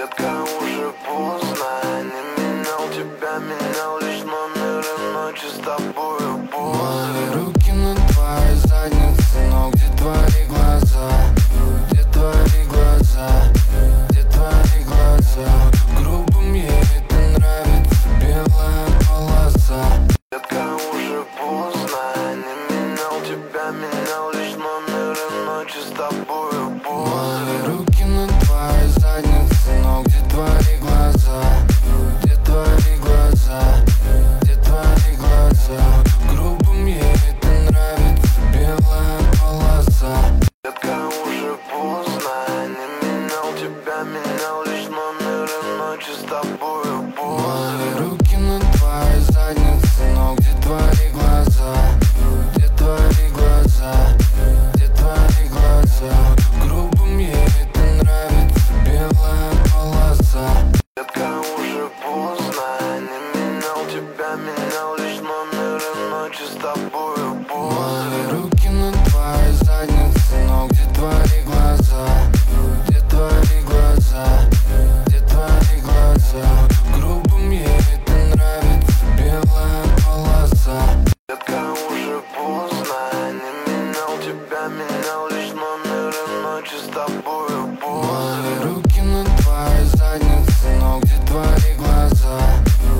Детка, уже поздно. Не менял тебя, менял лишь номеры ночи с тобою поздно. Мои руки на твоей заднице, но где твои глаза? Где твои глаза? Где твои глаза? Грубым ей это нравится, белая полоса. Детка, уже поздно. Не менял тебя, менял лишь номеры ночи с тобою поздно. Мои руки на твоей заднице, но где твои глаза? Где твои глаза? Где твои глаза? Грубым ей это нравится, белая полоса. Детка, уже поздно. Не менял тебя, менял лишь номеры ночи с тобою поздно. Мои руки на твоей заднице, но где твои глаза? Где твои глаза? Где твои глаза? Грубым ей это нравится, белая полоса. Детка, уже поздно. Не менял тебя, менял лишь номеры ночи с тобою поздно. Мои руки на твоей заднице, но где твои глаза? Где твои глаза? Где твои глаза? Грубым ей это нравится, белая полоса. Детка, уже поздно. Не менял тебя, менял лишь номеры ночи с тобою поздно. Мои руки